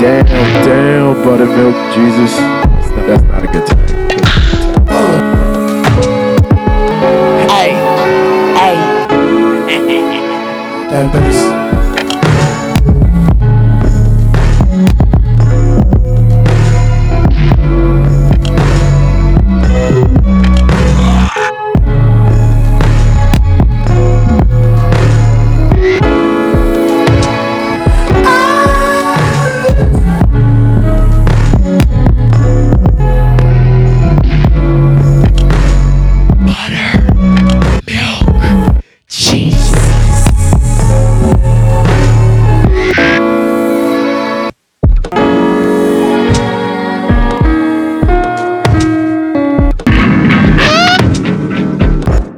Damn, buttermilk, Jesus. That's not a good time. Hey, hey. That bass.